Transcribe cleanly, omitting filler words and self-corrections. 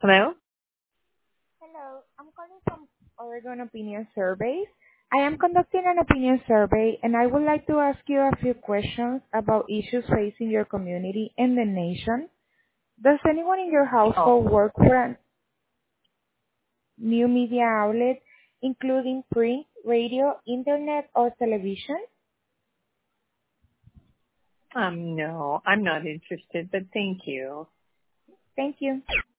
Hello? Hello, I'm calling from Oregon Opinion Surveys. I am conducting an opinion survey and I would like to ask you a few questions about issues facing your community and the nation. Does anyone in your Oh, household work for a new media outlet, including print, radio, internet, or television? no, I'm not interested, but thank you. Thank you.